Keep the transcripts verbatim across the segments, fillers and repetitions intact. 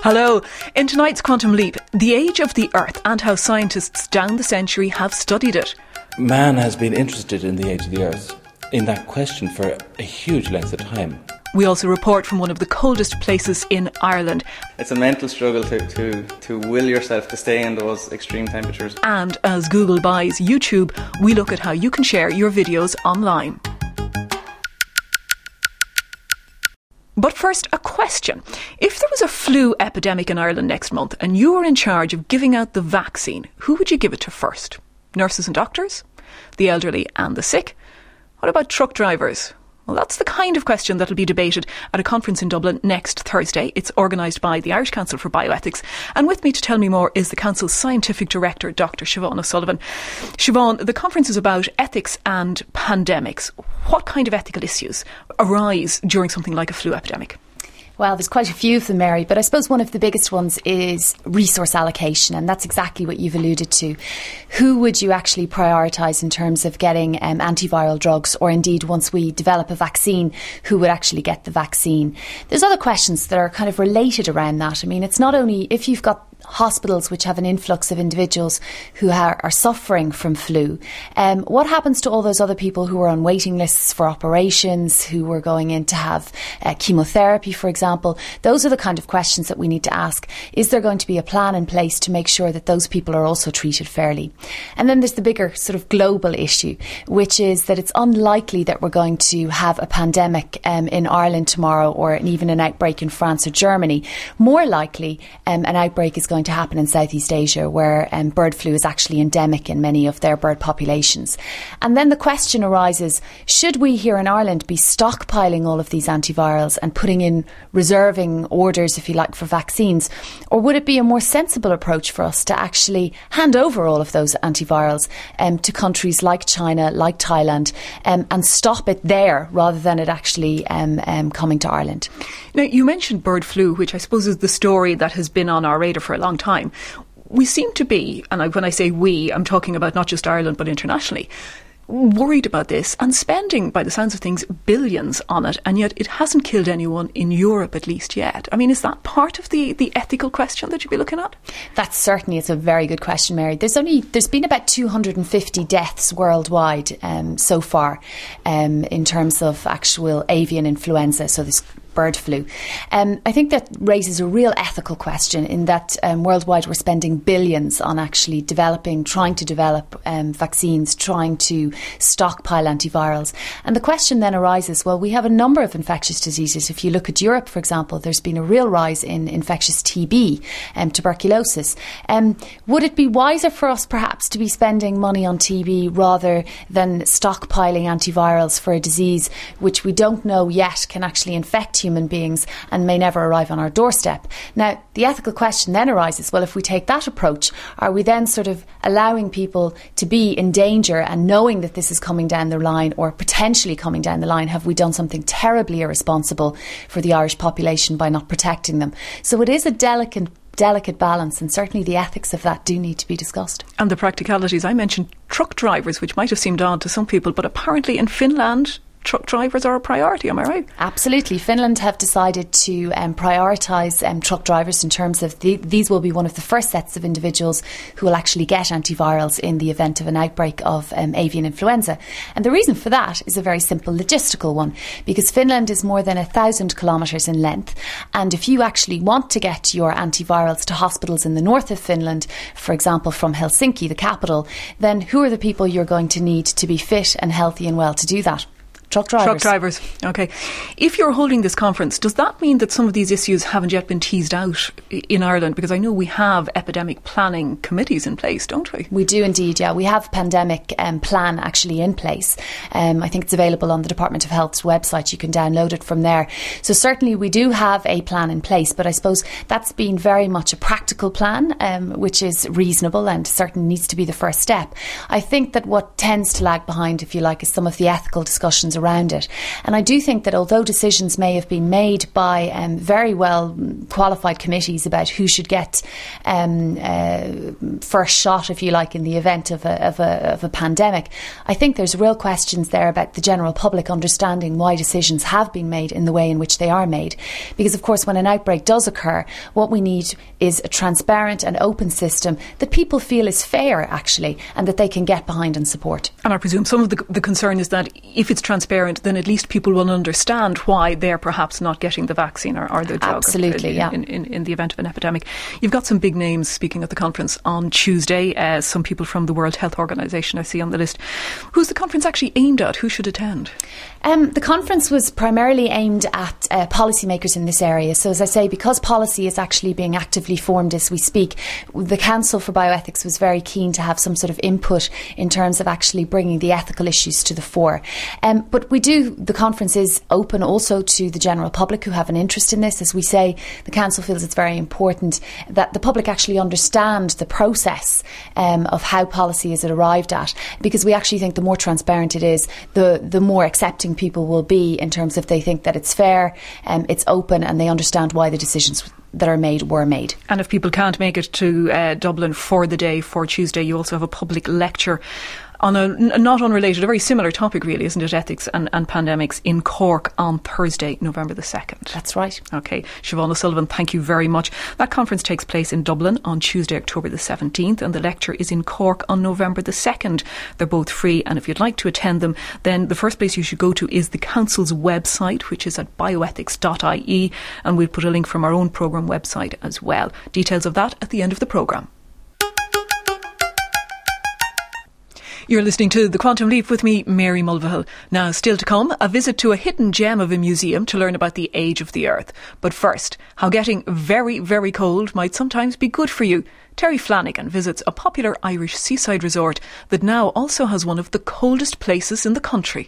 Hello. In tonight's Quantum Leap, the age of the Earth and how scientists down the century have studied it. Man has been interested in the age of the Earth, in that question, for a huge length of time. We also report from one of the coldest places in Ireland. It's a mental struggle to, to, to will yourself to stay in those extreme temperatures. And as Google buys YouTube, we look at how you can share your videos online. But first, a question. If there was a flu epidemic in Ireland next month and you were in charge of giving out the vaccine, who would you give it to first? Nurses and doctors? The elderly and the sick? What about truck drivers? Well, that's the kind of question that will be debated at a conference in Dublin next Thursday. It's organised by the Irish Council for Bioethics. And with me to tell me more is the Council's Scientific Director, Doctor Siobhan O'Sullivan. Siobhan, the conference is about ethics and pandemics. What kind of ethical issues arise during something like a flu epidemic? Well, there's quite a few of them, Mary, but I suppose one of the biggest ones is resource allocation, and that's exactly what you've alluded to. Who would you actually prioritise in terms of getting um, antiviral drugs, or indeed, once we develop a vaccine, who would actually get the vaccine? There's other questions that are kind of related around that. I mean, it's not only if you've got hospitals which have an influx of individuals who are, are suffering from flu. Um, what happens to all those other people who are on waiting lists for operations, who are going in to have uh, chemotherapy, for example? Those are the kind of questions that we need to ask. Is there going to be a plan in place to make sure that those people are also treated fairly? And then there's the bigger sort of global issue, which is that it's unlikely that we're going to have a pandemic um, in Ireland tomorrow, or even an outbreak in France or Germany. More likely, um, an outbreak is going to happen in Southeast Asia, where um, bird flu is actually endemic in many of their bird populations. And then the question arises, should we here in Ireland be stockpiling all of these antivirals and putting in reserving orders, if you like, for vaccines? Or would it be a more sensible approach for us to actually hand over all of those antivirals um, to countries like China, like Thailand, um, and stop it there rather than it actually um, um, coming to Ireland? Now, you mentioned bird flu, which I suppose is the story that has been on our radar for a long time. We seem to be, and when I say we, I'm talking about not just Ireland but internationally, worried about this and spending, by the sounds of things, billions on it, and yet it hasn't killed anyone in Europe, at least yet. I mean, is that part of the, the ethical question that you'd be looking at? That's certainly, it's a very good question, Mary. There's only there's been about two hundred fifty deaths worldwide um, so far um, in terms of actual avian influenza, so this bird flu. Um, I think that raises a real ethical question in that um, worldwide we're spending billions on actually developing, trying to develop um, vaccines, trying to stockpile antivirals. And the question then arises, well, we have a number of infectious diseases. If you look at Europe, for example, there's been a real rise in infectious T B and um, tuberculosis. Um, would it be wiser for us perhaps to be spending money on T B rather than stockpiling antivirals for a disease which we don't know yet can actually infect human beings and may never arrive on our doorstep? Now, the ethical question then arises, well, if we take that approach, are we then sort of allowing people to be in danger and knowing that this is coming down the line or potentially coming down the line? Have we done something terribly irresponsible for the Irish population by not protecting them? So it is a delicate delicate balance, and certainly the ethics of that do need to be discussed. And the practicalities. I mentioned truck drivers, which might have seemed odd to some people, but apparently in Finland truck drivers are a priority, am I right? Absolutely. Finland have decided to um, prioritise um, truck drivers in terms of the, these will be one of the first sets of individuals who will actually get antivirals in the event of an outbreak of um, avian influenza. And the reason for that is a very simple logistical one, because Finland is more than a thousand kilometres in length, and if you actually want to get your antivirals to hospitals in the north of Finland, for example from Helsinki, the capital, then who are the people you're going to need to be fit and healthy and well to do that? Truck drivers. Truck drivers, OK. If you're holding this conference, does that mean that some of these issues haven't yet been teased out in Ireland? Because I know we have epidemic planning committees in place, don't we? We do indeed, yeah. We have pandemic um, plan actually in place. Um, I think it's available on the Department of Health's website. You can download it from there. So certainly we do have a plan in place, but I suppose that's been very much a practical plan, um, which is reasonable and certainly needs to be the first step. I think that what tends to lag behind, if you like, is some of the ethical discussions around around it. And I do think that although decisions may have been made by um, very well qualified committees about who should get um, uh, first shot, if you like, in the event of a, of, a, of a pandemic, I think there's real questions there about the general public understanding why decisions have been made in the way in which they are made. Because, of course, when an outbreak does occur, what we need is a transparent and open system that people feel is fair, actually, and that they can get behind and support. And I presume some of the, the concern is that if it's transparent, then at least people will understand why they're perhaps not getting the vaccine or, or the drug. Absolutely, in, yeah. In, in, in the event of an epidemic. You've got some big names speaking at the conference on Tuesday, uh, some people from the World Health Organization I see on the list. Who's the conference actually aimed at? Who should attend? Um, the conference was primarily aimed at uh, policymakers in this area. So, as I say, because policy is actually being actively formed as we speak, the Council for Bioethics was very keen to have some sort of input in terms of actually bringing the ethical issues to the fore. Um, but we do, the conference is open also to the general public who have an interest in this. As we say, the Council feels it's very important that the public actually understand the process um, of how policy is arrived at, because we actually think the more transparent it is, the, the more accepting people will be in terms of they think that it's fair, um, it's open, and they understand why the decisions that are made were made. And if people can't make it to uh, Dublin for the day, for Tuesday, you also have a public lecture on a n- not unrelated, a very similar topic really, isn't it, ethics and, and pandemics, in Cork on Thursday, November the second. That's right. OK. Siobhan O'Sullivan, thank you very much. That conference takes place in Dublin on Tuesday, October the seventeenth, and the lecture is in Cork on November the second. They're both free, and if you'd like to attend them, then the first place you should go to is the Council's website, which is at bioethics dot I E, and we'll put a link from our own programme website as well. Details of that at the end of the programme. You're listening to The Quantum Leap with me, Mary Mulvihill. Now, still to come, a visit to a hidden gem of a museum to learn about the age of the Earth. But first, how getting very, very cold might sometimes be good for you. Terry Flanagan visits a popular Irish seaside resort that now also has one of the coldest places in the country.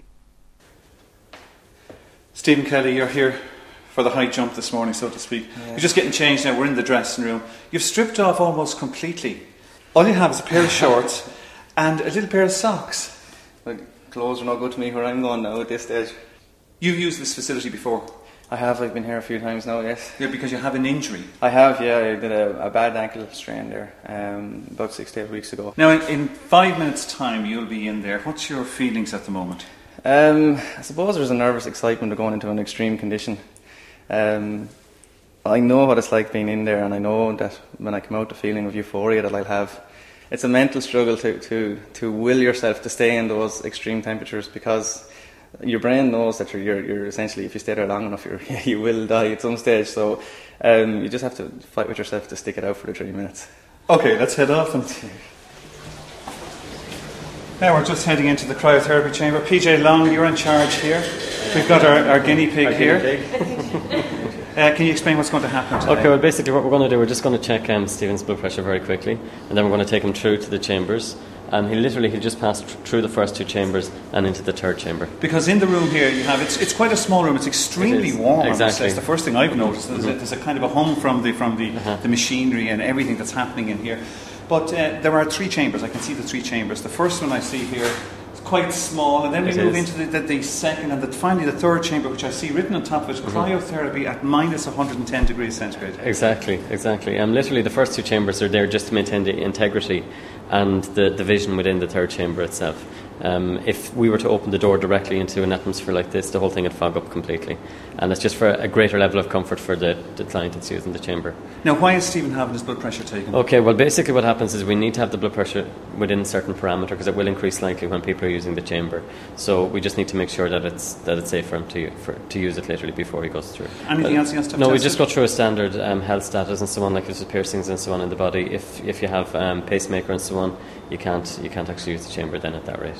Stephen Kelly, you're here for the high jump this morning, so to speak. Yeah. You're just getting changed now. We're in the dressing room. You've stripped off almost completely. All you have is a pair of shorts and a little pair of socks. Like, clothes are not good to me where I'm going now at this stage. You've used this facility before? I have. I've been here a few times now, yes. Yeah, because you have an injury. I have, yeah. I did a, a bad ankle strain there um, about six to eight weeks ago. Now, in, in five minutes' time, you'll be in there. What's your feelings at the moment? Um, I suppose there's a nervous excitement of going into an extreme condition. Um, I know what it's like being in there, and I know that when I come out, the feeling of euphoria that I'll have. It's a mental struggle to, to, to will yourself to stay in those extreme temperatures, because your brain knows that you're, you're, you're essentially, if you stay there long enough, you're, you will die at some stage. So um, you just have to fight with yourself to stick it out for the three minutes. Okay, let's head off. And now we're just heading into the cryotherapy chamber. P J Long, you're in charge here. We've got our, our guinea pig our here. Guinea pig. Uh, can you explain what's going to happen today? Okay, well, basically what we're going to do, we're just going to check um, Stephen's blood pressure very quickly, and then we're going to take him through to the chambers. And he literally, he'll just pass tr- through the first two chambers and into the third chamber. Because in the room here you have, it's it's quite a small room, it's extremely it warm. Exactly. It's the first thing I've noticed. There's, mm-hmm. a, there's a kind of a hum from the from the, uh-huh. the machinery and everything that's happening in here. But uh, there are three chambers, I can see the three chambers. The first one I see here, quite small, and then we it move is. into the, the, the second and the, finally the third chamber, which I see written on top of it, mm-hmm. cryotherapy at minus one hundred ten degrees centigrade. Exactly, exactly. Um, literally the first two chambers are there just to maintain the integrity and the division within the third chamber itself. Um, if we were to open the door directly into an atmosphere like this, the whole thing would fog up completely. And it's just for a greater level of comfort for the, the client that's using the chamber. Now, why is Stephen having his blood pressure taken? Okay, well, basically what happens is we need to have the blood pressure within a certain parameter, because it will increase slightly when people are using the chamber. So we just need to make sure that it's that it's safe for him to for, to use it literally before he goes through. Anything but else he has to No, tested? we just go through a standard um, health status and so on, like if there's piercings and so on in the body. If if you have um, pacemaker and so on, you can't you can't actually use the chamber then at that rate.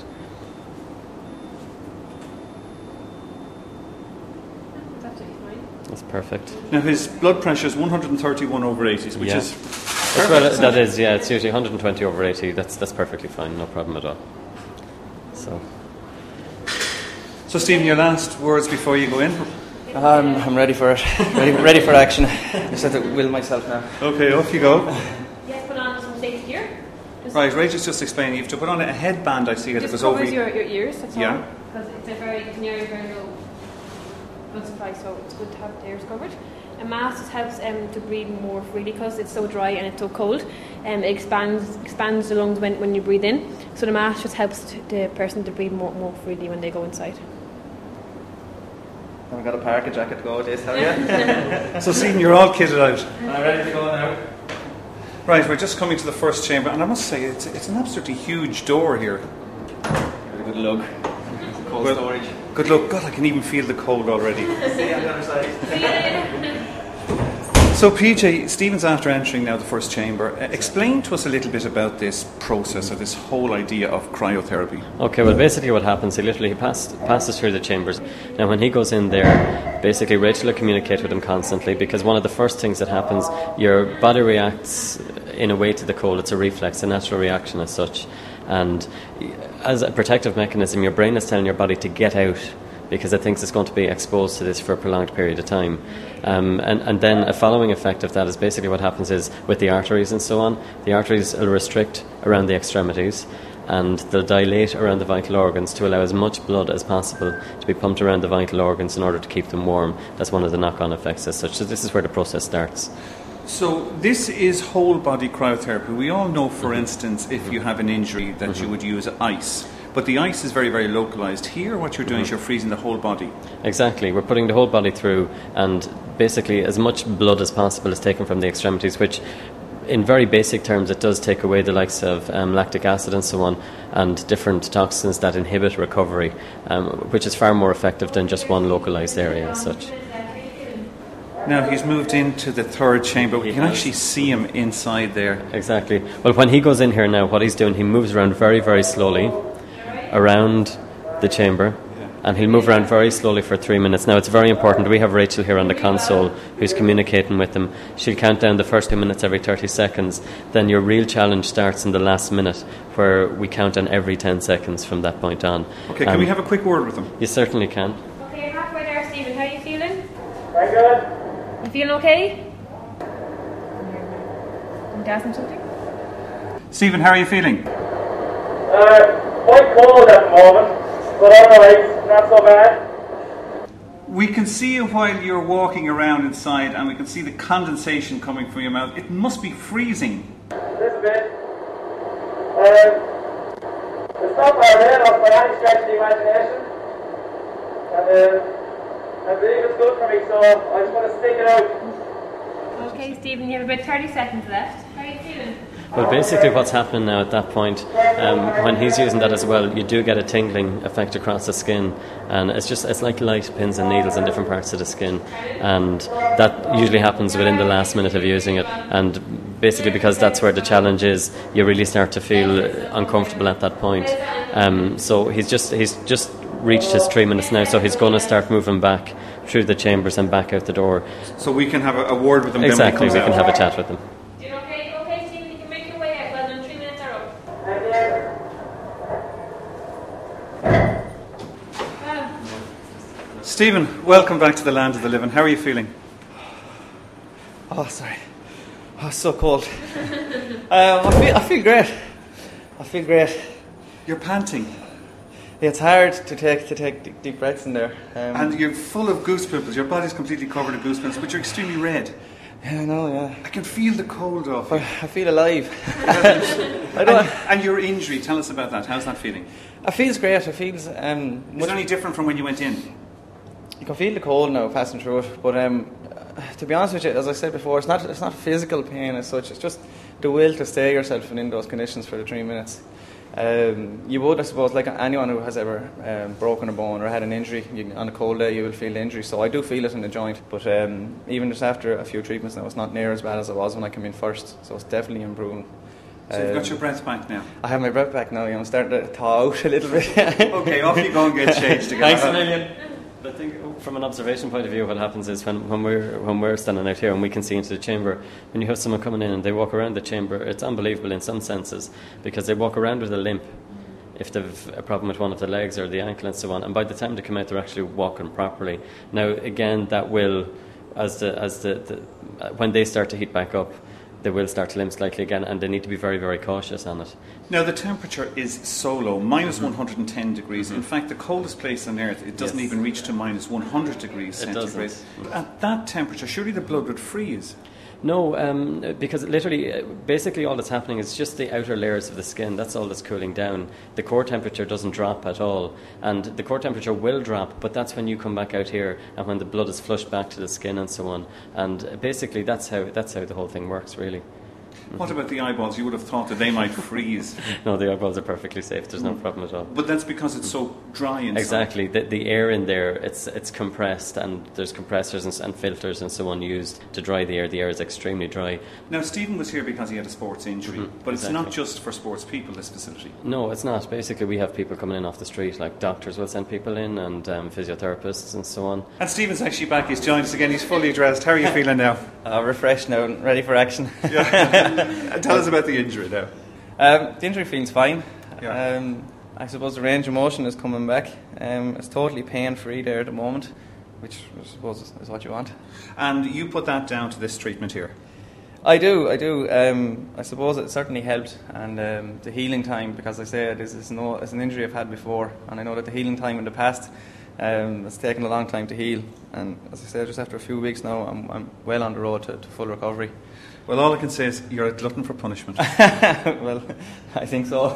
That's perfect. Now his blood pressure is one hundred thirty-one over eighty, which yeah. is perfect. Well, that is, yeah, it's usually one hundred twenty over eighty. That's that's perfectly fine, no problem at all. So, so Stephen, your last words before you go in? Um, I'm ready for it. Ready, ready for action. I just have to will myself now. Okay, off you go. Yes, put on some safety gear. Right, Rachel's just explaining. You have to put on a headband. I see it. Just it goes covers over your, your ears. That's yeah. all. because it's a very it's an area of very low blood supply, so it's good to have the ears covered. A mask just helps um, to breathe more freely because it's so dry and it's so cold. Um, it expands expands the lungs when, when you breathe in. So the mask just helps t- the person to breathe more, more freely when they go inside. I've got a parka jacket to go with this, have you? So, Stephen, you're all kitted out. I'm ready to go now. Right, we're just coming to the first chamber, and I must say, it's it's an absolutely huge door here. Good luck. Cold Well, storage. Good luck. God, I can even feel the cold already. See you on the other side. So, P J, Stephen's after entering now the first chamber. Uh, explain to us a little bit about this process, or this whole idea of cryotherapy. Okay, well, basically what happens, he literally pass, passes through the chambers. Now, when he goes in there, basically Rachel will communicate with him constantly, because one of the first things that happens, your body reacts in a way to the cold. It's a reflex, a natural reaction as such. And as a protective mechanism, your brain is telling your body to get out, because it thinks it's going to be exposed to this for a prolonged period of time. Um, and, and then a following effect of that is basically what happens is with the arteries and so on, the arteries will restrict around the extremities and they'll dilate around the vital organs to allow as much blood as possible to be pumped around the vital organs in order to keep them warm. That's one of the knock-on effects as such. So this is where the process starts. So this is whole body cryotherapy. We all know, for instance, if you have an injury that mm-hmm. you would use ice. But the ice is very, very localised. Here, what you're doing mm-hmm. is you're freezing the whole body. Exactly. We're putting the whole body through, and basically as much blood as possible is taken from the extremities, which in very basic terms it does take away the likes of um, lactic acid and so on, and different toxins that inhibit recovery, um, which is far more effective than just one localised area as such. Now he's moved into the third chamber. We can actually see him inside there. Exactly. Well, when he goes in here now, what he's doing, he moves around very, very slowly around the chamber, and he'll move around very slowly for three minutes. Now, it's very important. We have Rachel here on the console who's communicating with him. She'll count down the first two minutes every thirty seconds. Then your real challenge starts in the last minute, where we count down every ten seconds from that point on. Okay, can um, we have a quick word with him? You certainly can. Okay, you're halfway there, Stephen. How are you feeling? Very good. You feeling okay? Want to ask him something? Stephen, how are you feeling? Uh, quite cold at the moment, but otherwise not so bad. We can see you while you're walking around inside, and we can see the condensation coming from your mouth. It must be freezing. A little bit. Um, it's not Barbados by any stretch of the imagination, and uh, I believe it's good for me, so I just want to stick it out. Okay, Stephen, you have about thirty seconds left. How are you feeling? Well, basically what's happening now at that point, um, when he's using that as well, you do get a tingling effect across the skin, and it's just it's like light pins and needles in different parts of the skin, and that usually happens within the last minute of using it. And basically because that's where the challenge is, you really start to feel uncomfortable at that point. Um, so he's just he's just reached his three minutes now, so he's going to start moving back through the chambers and back out the door. So we can have a, a word with him. Exactly, we can have a chat with him. Stephen, welcome back to the land of the living. How are you feeling? Oh, sorry. Oh, it's so cold. um, I feel I feel great. I feel great. You're panting. Yeah, it's hard to take to take deep, deep breaths in there. Um, and you're full of goose pimples. Your body's completely covered in goose pimples, but you're extremely red. Yeah, I know, yeah. I can feel the cold off you. I feel alive. I don't and, and your injury, tell us about that. How's that feeling? It feels great. It feels... Um, Is it any different from when you went in? You can feel the cold now passing through it, but um, to be honest with you, as I said before, it's not it's not physical pain as such. It's just the will to stay yourself in those conditions for the three minutes. Um, you would, I suppose, like anyone who has ever um, broken a bone or had an injury, you, on a cold day you will feel the injury. So I do feel it in the joint, but um, even just after a few treatments now, it's not near as bad as it was when I came in first. So it's definitely improving. So you've got your breath back now? I have my breath back now. I'm starting to thaw out a little bit. Okay, off you go and get changed again. Thanks a million. I think from an observation point of view, what happens is when, when we're when we're standing out here and we can see into the chamber, when you have someone coming in and they walk around the chamber, it's unbelievable in some senses because they walk around with a limp if they've a problem with one of the legs or the ankle and so on, and by the time they come out they're actually walking properly. Now again, that will, as the as the, the when they start to heat back up, they will start to limp slightly again, and they need to be very, very cautious on it. Now, the temperature is so low, minus one hundred ten degrees. In fact, the coldest place on Earth, it doesn't Yes. even reach to minus one hundred degrees It centigrade. doesn't. At that temperature, surely the blood would freeze. No, um, because literally, uh, basically all that's happening is just the outer layers of the skin. That's all that's cooling down. The core temperature doesn't drop at all. And the core temperature will drop, but that's when you come back out here and when the blood is flushed back to the skin and so on. And uh, basically that's how that's how the whole thing works, really. What about the eyeballs? You would have thought that they might freeze. No, the eyeballs are perfectly safe. There's no problem at all. But that's because it's so dry inside. Exactly. The, the air in there, it's it's compressed, and there's compressors and, and filters and so on used to dry the air. The air is extremely dry. Now, Stephen was here because he had a sports injury, Mm-hmm, but it's exactly. not just for sports people, this facility. No, it's not. Basically, we have people coming in off the street, like doctors will send people in, and um, physiotherapists and so on. And Stephen's actually back. He's joined us again. He's fully dressed. How are you feeling now? Uh, refreshed now and ready for action. Tell us about the injury now. Um, the injury feels fine. Yeah. Um, I suppose the range of motion is coming back. Um, it's totally pain-free there at the moment, which I suppose is, is what you want. And you put that down to this treatment here. I do, I do. Um, I suppose it certainly helped, and um, the healing time, because I say it is it's, no, it's an injury I've had before, and I know that the healing time in the past, um, it's taken a long time to heal. And as I said, just after a few weeks now, I'm, I'm well on the road to, to full recovery. Well, all I can say is you're a glutton for punishment. Well, I think so.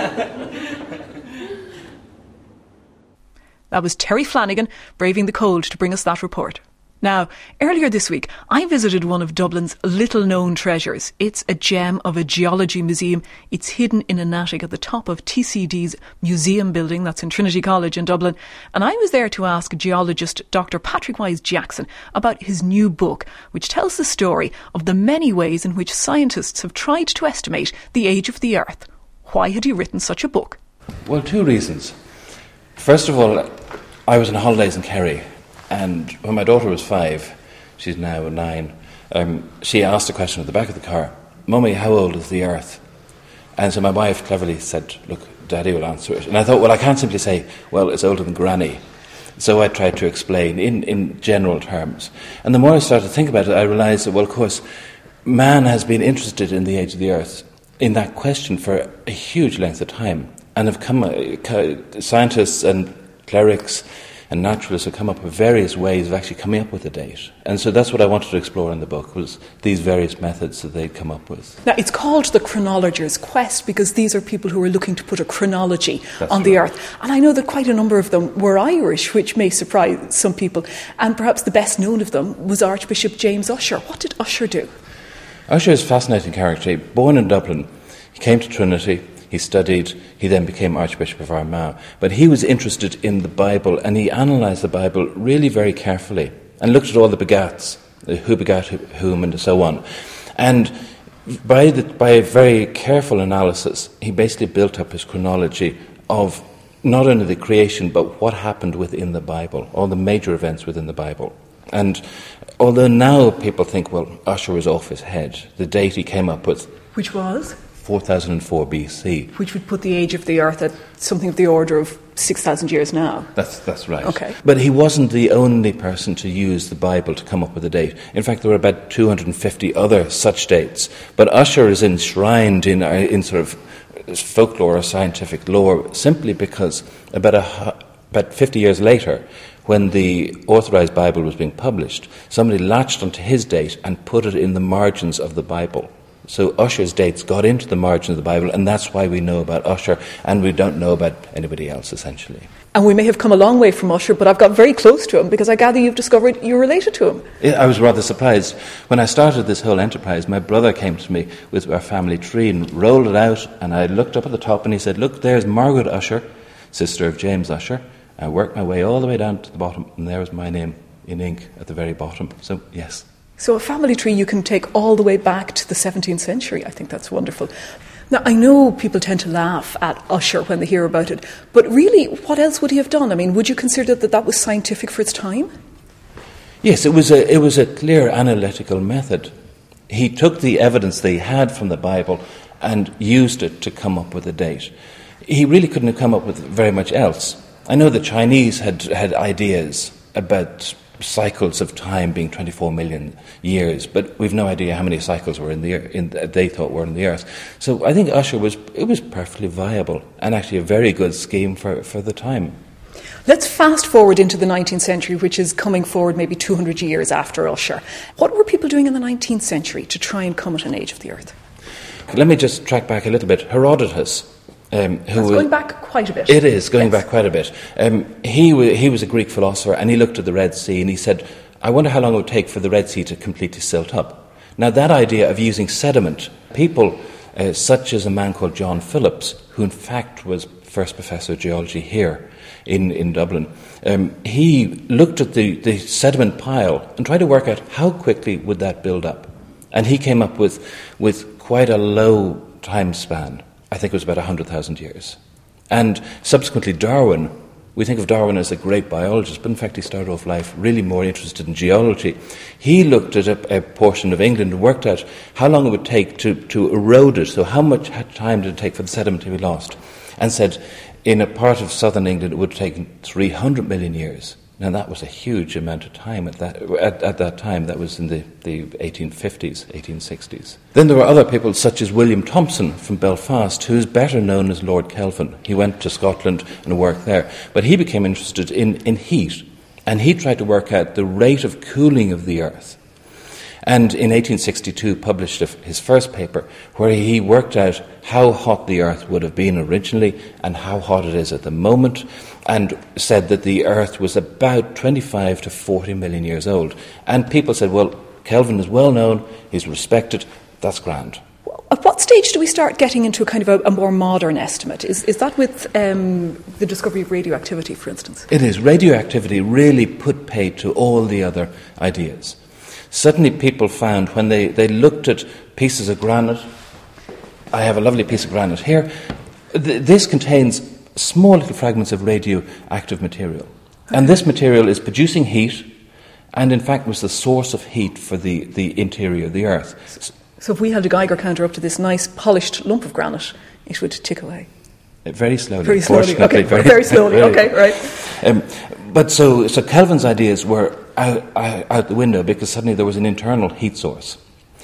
That was Terry Flanagan braving the cold to bring us that report. Now, earlier this week, I visited one of Dublin's little-known treasures. It's a gem of a geology museum. It's hidden in an attic at the top of T C D's museum building, that's in Trinity College in Dublin. And I was there to ask geologist Doctor Patrick Wise-Jackson about his new book, which tells the story of the many ways in which scientists have tried to estimate the age of the Earth. Why had he written such a book? Well, two reasons. First of all, I was on holidays in Kerry, and when my daughter was five, she's now nine, um, she asked a question at the back of the car, "Mummy, how old is the Earth?" And so my wife cleverly said, "Look, Daddy will answer it." And I thought, well, I can't simply say, well, it's older than Granny. So I tried to explain in, in general terms. And the more I started to think about it, I realised that, well, of course, man has been interested in the age of the Earth, in that question, for a huge length of time, and have come, uh, scientists and clerics and naturalists have come up with various ways of actually coming up with a date. And so that's what I wanted to explore in the book, was these various methods that they'd come up with. Now, it's called the chronologer's quest because these are people who are looking to put a chronology That's on the right. Earth. And I know that quite a number of them were Irish, which may surprise some people. And perhaps the best known of them was Archbishop James Ussher. What did Ussher do? Ussher is a fascinating character. Born in Dublin, he came to Trinity, he studied, he then became Archbishop of Armagh. But he was interested in the Bible, and he analysed the Bible really very carefully and looked at all the begats, who begat whom and so on. And by, the, by a very careful analysis, he basically built up his chronology of not only the creation, but what happened within the Bible, all the major events within the Bible. And although now people think, well, Ussher was off his head, the date he came up with, Which was? four thousand four B C. Which would put the age of the Earth at something of the order of six thousand years now. That's that's right. Okay. But he wasn't the only person to use the Bible to come up with a date. In fact, there were about two hundred fifty other such dates. But Ussher is enshrined in, in sort of folklore or scientific lore simply because about, a, about fifty years later, when the Authorised Bible was being published, somebody latched onto his date and put it in the margins of the Bible. So Ussher's dates got into the margin of the Bible, and that's why we know about Ussher, and we don't know about anybody else, essentially. And we may have come a long way from Ussher, but I've got very close to him because I gather you've discovered you're related to him. I was rather surprised. When I started this whole enterprise, my brother came to me with our family tree and rolled it out, and I looked up at the top and he said, "Look, there's Margaret Ussher, sister of James Ussher." I worked my way all the way down to the bottom, and there was my name in ink at the very bottom. So, yes. So a family tree you can take all the way back to the seventeenth century. I think that's wonderful. Now, I know people tend to laugh at Ussher when they hear about it, but really, what else would he have done? I mean, would you consider that that was scientific for its time? Yes, it was a, it was a clear analytical method. He took the evidence that he had from the Bible and used it to come up with a date. He really couldn't have come up with very much else. I know the Chinese had, had ideas about cycles of time being twenty-four million years, but we've no idea how many cycles were in the in they thought were in the Earth. So I think Usher was it was perfectly viable and actually a very good scheme for, for the time. Let's fast forward into the nineteenth century, which is coming forward maybe two hundred years after Usher. What were people doing in the nineteenth century to try and come at an age of the Earth? Let me just track back a little bit. Herodotus. Um, who That's going back quite a bit. It is, going yes. back quite a bit. Um, he, w- he was a Greek philosopher, and he looked at the Red Sea and he said, I wonder how long it would take for the Red Sea to completely silt up. Now, that idea of using sediment, people uh, such as a man called John Phillips, who in fact was first professor of geology here in, in Dublin, um, he looked at the, the sediment pile and tried to work out how quickly would that build up. And he came up with, with quite a low time span. I think it was about one hundred thousand years. And subsequently Darwin, we think of Darwin as a great biologist, but in fact he started off life really more interested in geology. He looked at a, a portion of England and worked out how long it would take to, to erode it, so how much time did it take for the sediment to be lost, and said in a part of southern England it would take three hundred million years. Now that was a huge amount of time at that at, at that time. That was in the, the eighteen fifties, eighteen sixties. Then there were other people such as William Thompson from Belfast, who is better known as Lord Kelvin. He went to Scotland and worked there. But he became interested in, in heat, and he tried to work out the rate of cooling of the Earth. And in eighteen sixty-two published his first paper where he worked out how hot the Earth would have been originally and how hot it is at the moment, and said that the Earth was about twenty-five to forty million years old. And people said, well, Kelvin is well known, he's respected, that's grand. At what stage do we start getting into a kind of a, a more modern estimate? Is, is that with um, the discovery of radioactivity, for instance? It is. Radioactivity really put paid to all the other ideas. Suddenly people found, when they, they looked at pieces of granite, I have a lovely piece of granite here, th- this contains small little fragments of radioactive material. And this material is producing heat, and in fact was the source of heat for the, the interior of the Earth. So if we held a Geiger counter up to this nice polished lump of granite, it would tick away. Very slowly. Very slowly, okay. Very, very slowly, very, okay, right. Um, but so, so Kelvin's ideas were out, out, out the window because suddenly there was an internal heat source.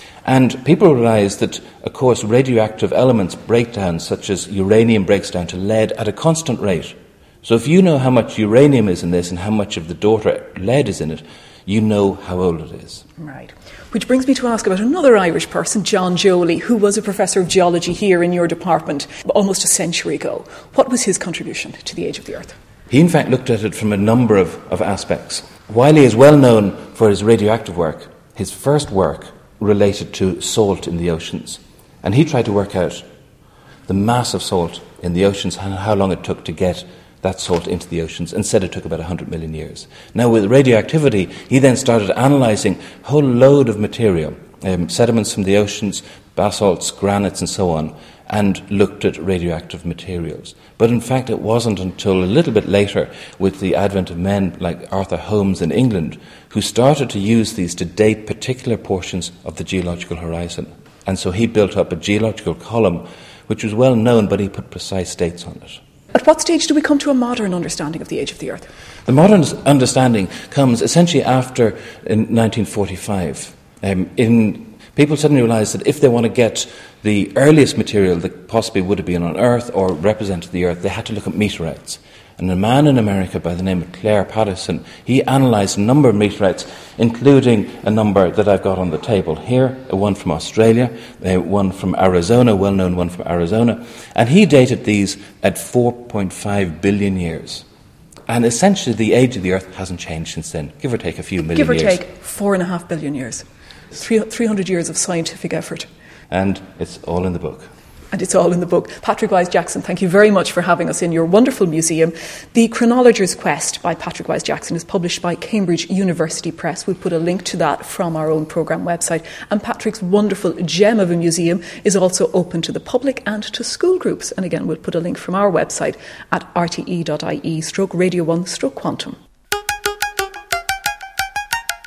And people realised that, of course, radioactive elements break down, such as uranium breaks down to lead, at a constant rate. So if you know how much uranium is in this and how much of the daughter lead is in it, you know how old it is. Right. Which brings me to ask about another Irish person, John Joly, who was a professor of geology here in your department almost a century ago. What was his contribution to the age of the Earth? He, in fact, looked at it from a number of, of aspects. While he is well known for his radioactive work, his first work related to salt in the oceans. And he tried to work out the mass of salt in the oceans and how long it took to get that salt into the oceans, and said it took about one hundred million years. Now, with radioactivity, he then started analysing a whole load of material, um, sediments from the oceans, basalts, granites, and so on, and looked at radioactive materials. But in fact, it wasn't until a little bit later, with the advent of men like Arthur Holmes in England, who started to use these to date particular portions of the geological horizon. And so he built up a geological column, which was well known, but he put precise dates on it. At what stage do we come to a modern understanding of the age of the Earth? The modern understanding comes essentially after in nineteen forty-five. Um, in, people suddenly realised that if they want to get the earliest material that possibly would have been on Earth or represented the Earth, they had to look at meteorites. And a man in America by the name of Claire Patterson, he analysed a number of meteorites, including a number that I've got on the table here, one from Australia, uh, one from Arizona, well-known one from Arizona, and he dated these at four point five billion years. And essentially the age of the Earth hasn't changed since then, give or take a few million years. Give or years. take four and a half billion years. Three, three hundred years of scientific effort. And it's all in the book. And it's all in the book. Patrick Wise-Jackson, thank you very much for having us in your wonderful museum. The Chronologer's Quest by Patrick Wise-Jackson is published by Cambridge University Press. We'll put a link to that from our own programme website. And Patrick's wonderful gem of a museum is also open to the public and to school groups. And again, we'll put a link from our website at r t e dot i e stroke radio one stroke quantum.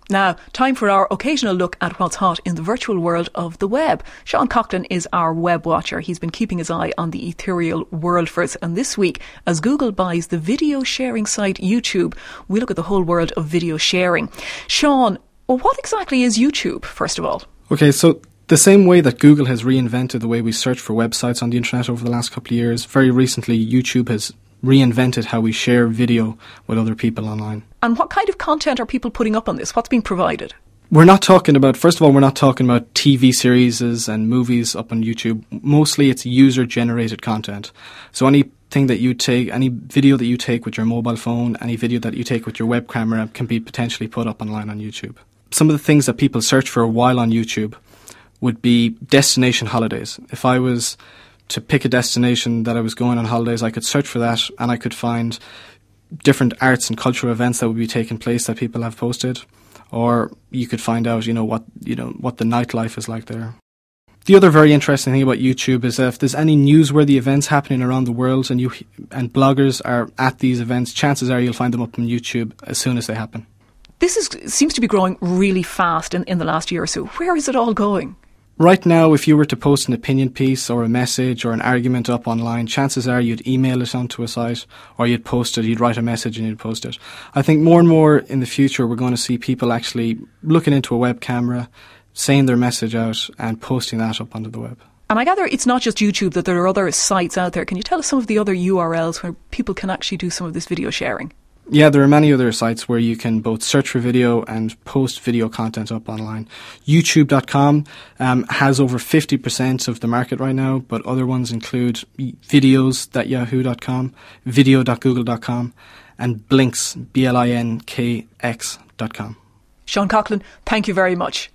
Now, time for our occasional look at what's hot in the virtual world of the web. Sean Coughlin is our web watcher. He's been keeping his eye on the ethereal world for us. And this week, as Google buys the video sharing site YouTube, we look at the whole world of video sharing. Sean, what exactly is YouTube, first of all? Okay, so the same way that Google has reinvented the way we search for websites on the internet over the last couple of years, very recently YouTube has reinvented how we share video with other people online. And what kind of content are people putting up on this? What's being provided? We're not talking about, first of all, we're not talking about T V series and movies up on YouTube. Mostly it's user-generated content. So anything that you take, any video that you take with your mobile phone, any video that you take with your web camera can be potentially put up online on YouTube. Some of the things that people search for while on YouTube would be destination holidays. If I was to pick a destination that I was going on holidays, I could search for that and I could find different arts and cultural events that would be taking place that people have posted. Or you could find out, you know, what you know what the nightlife is like there. The other very interesting thing about YouTube is that if there's any newsworthy events happening around the world and you and bloggers are at these events, chances are you'll find them up on YouTube as soon as they happen. This is, seems to be growing really fast in, in the last year or so. Where is it all going? Right now, if you were to post an opinion piece or a message or an argument up online, chances are you'd email it onto a site or you'd post it, you'd write a message and you'd post it. I think more and more in the future we're going to see people actually looking into a web camera, saying their message out and posting that up onto the web. And I gather it's not just YouTube, that there are other sites out there. Can you tell us some of the other U R Ls where people can actually do some of this video sharing? Yeah, there are many other sites where you can both search for video and post video content up online. YouTube dot com um, has over fifty percent of the market right now, but other ones include videos dot yahoo dot com, video dot google dot com, and Blinks, B L I N K X dot com. Sean Coughlin, thank you very much.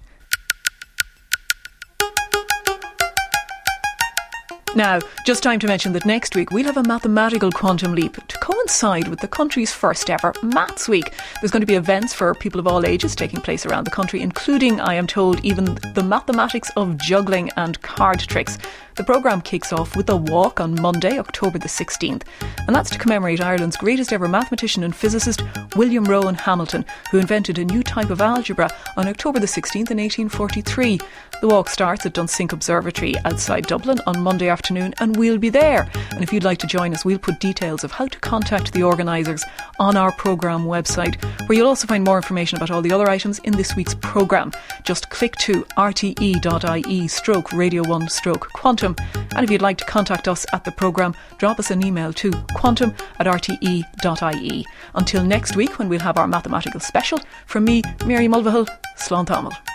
Now, just time to mention that next week we'll have a mathematical quantum leap to coincide with the country's first ever Maths Week. There's going to be events for people of all ages taking place around the country, including, I am told, even the mathematics of juggling and card tricks. The programme kicks off with a walk on Monday, October the sixteenth, and that's to commemorate Ireland's greatest ever mathematician and physicist, William Rowan Hamilton, who invented a new type of algebra on October the sixteenth in eighteen forty-three. The walk starts at Dunsink Observatory outside Dublin on Monday afternoon, and we'll be there. And if you'd like to join us, we'll put details of how to contact the organisers on our programme website, where you'll also find more information about all the other items in this week's programme. Just click to rte.ie stroke radio one stroke quantum. And if you'd like to contact us at the programme, drop us an email to quantum at rte.ie. Until next week, when we'll have our mathematical special, from me, Mary Mulvihill, Slán Tamil.